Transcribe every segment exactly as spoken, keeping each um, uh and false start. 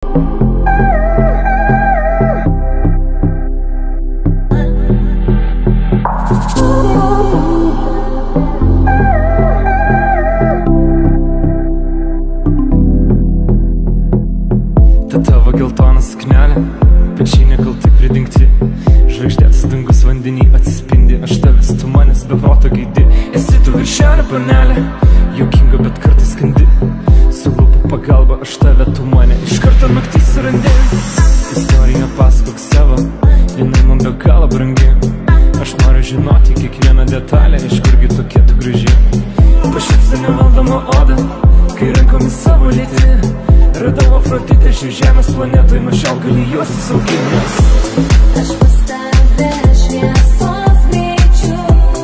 Ta tavo geltona suknelė, pečiai nekaltai pridengti, žvaigždėtas dangus vandenį atsispindi, aš tavęs, tu manęs be proto geidi. Esi tu viršelė panelė, juokinga, bet kartais skandi, su lūpų pagalba aš tave, tu mane iš karto naktį surandi. Istoriją pasakok savo, jinai man be galo brangi, aš noriu žinoti kiekvieną detalę, iš kurgi tokia tu graži. Pašypsa nevaldoma oda, kai rankomis savo lieti, radau Afroditę šių žemės planetoj, nuo šiol gali juostis auginės. Aš pas tave šviesos greičiu,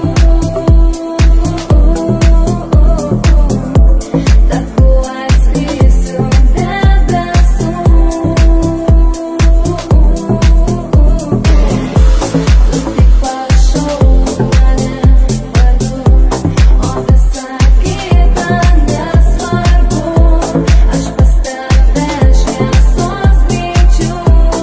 taku atskrisiu debesų, tu tik pašauk mane vardu, o visa kita nesvarbu. Aš pas tave šviesos greičiu.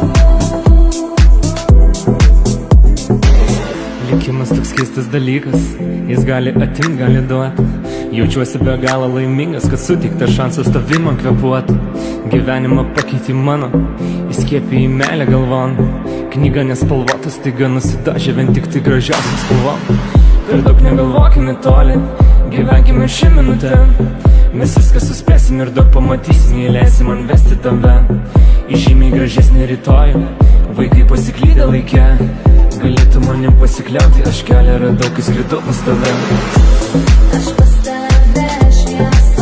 Likimas toks keistas dalykas, jis gali atimt, gali duot. Jaučiuosi be galo laimingas, kad suteiktas šansas tavim man kvėpuot. Gyvenimą pakeitė mano, įskiepė į meilę galvon. Knyga nespalvotas, taiga nusidažė vien tik tai gražiausiam spalvom. Per daug negalvokime toli, gyvenkime šią minutę. Mes viską suspėsim ir daug pamatysim, jei leisim man vesti tave į žymiai gražesnį rytojų. Vaikai pasiklydę laike, galėtų manim pasikliauti, aš kelią radau, kai skridau pas tave. Aš pas tave šviesos